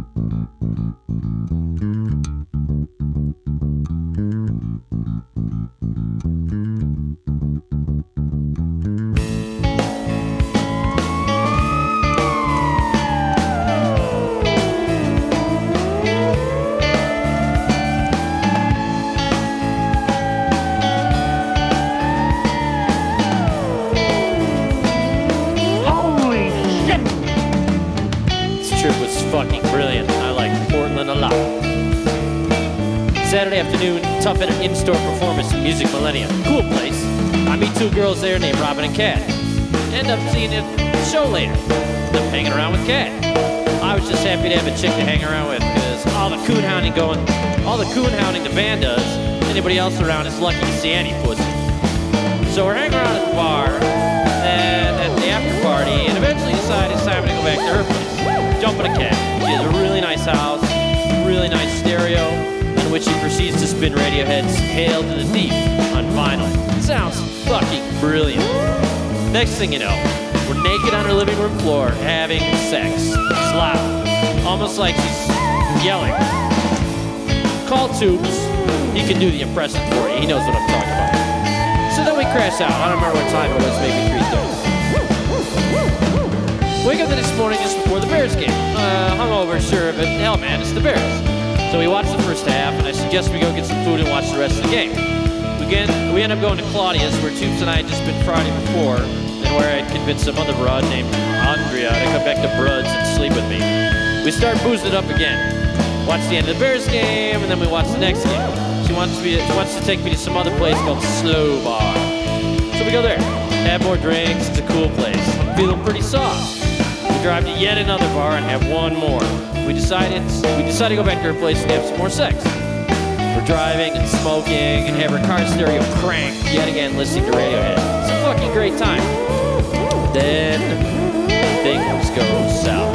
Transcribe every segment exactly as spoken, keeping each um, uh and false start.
Fucking brilliant. I like Portland a lot. Saturday afternoon, tough in-store performance in Music Millennium. Cool place. I meet two girls there named Robin and Kat. End up seeing a show later. End up hanging around with Kat. I was just happy to have a chick to hang around with because all the coon hounding going, all the coon hounding the band does, anybody else around is lucky to see any pussy. So we're hanging around at the bar and at the after party and eventually decide it's time to go back to her place. Jump in a cab. She has a really nice house, really nice stereo, in which she proceeds to spin Radiohead's Hail to the Thief on vinyl. It sounds fucking brilliant. Next thing you know, we're naked on her living room floor having sex. It's loud. Almost like she's yelling. Call Tubes. He can do the impression for you. He knows what I'm talking about. So then we crash out. I don't remember what time it was, maybe three thirty. Wake up the next morning just before the Bears game. Uh, hungover, sure, but hell, man, it's the Bears. So we watch the first half, and I suggest we go get some food and watch the rest of the game. We, get, we end up going to Claudia's, where Tubes and I had just been Friday before, and where I'd convinced some other broad named Andrea to come back to Bruds and sleep with me. We start boozing it up again. Watch the end of the Bears game, and then we watch the next game. She wants, me to, she wants to take me to some other place called Slow Bar. So we go there, have more drinks, it's a cool place. I'm feeling pretty soft. We drive to yet another bar and have one more. We decided we decided to go back to her place and have some more sex. We're driving and smoking and have her car stereo cranked yet again listening to Radiohead. It's a fucking great time. Then things go south.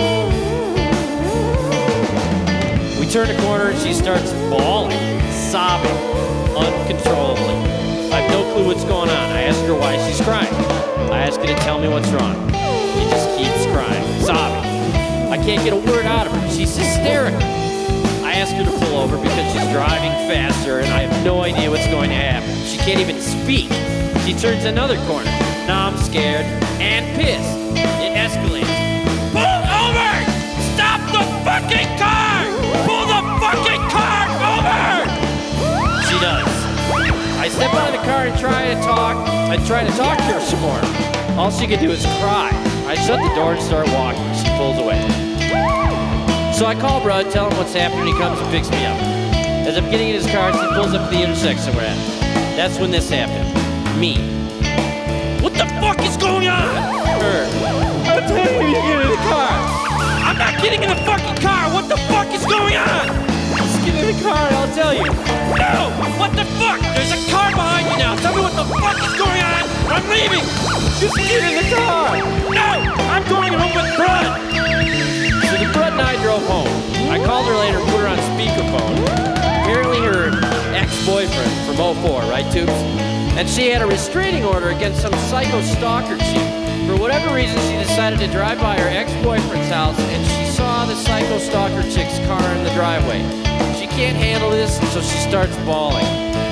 We turn a corner and she starts bawling, sobbing uncontrollably. I have no clue what's going on. I ask her why she's crying. I ask her to tell me what's wrong. She just keeps crying, sobbing. I can't get a word out of her. She's hysterical. I ask her to pull over because she's driving faster and I have no idea what's going to happen. She can't even speak. She turns another corner. Now I'm scared and pissed. It escalates. Pull over! Stop the fucking car! Pull the fucking car over! She does. I step out of the car and try to talk. I try to talk to her some more. All she can do is cry. I shut the door and start walking. She pulls away. So I call Brud, tell him what's happening. He comes and picks me up. As I'm getting in his car, he pulls up to the intersection we're at. That's when this happened. Me. What the fuck is going on? Her. I'm telling you to get in the car. I'm not getting in the fucking car. What the fuck is going on? Just get in the car and I'll tell you. No! What the fuck? There's a car behind you now. Tell me what the fuck is going on. I'm leaving. Just get in the car. No! I'm going home with Brud. So the Brud and I drove home. I called her later and put her on speakerphone. Apparently her ex-boyfriend from oh four, right, Tubes? And she had a restraining order against some psycho stalker chick. For whatever reason, she decided to drive by her ex-boyfriend's house and she saw the psycho stalker chick's car in the driveway. She can't handle this, so she starts bawling.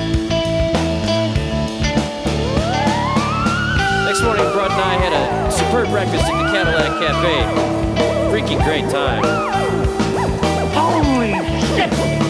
Next morning, Brud and I had a superb breakfast at the Cadillac Cafe. Freaking great time. Holy shit!